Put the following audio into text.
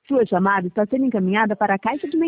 Sua chamada está sendo encaminhada para a caixa de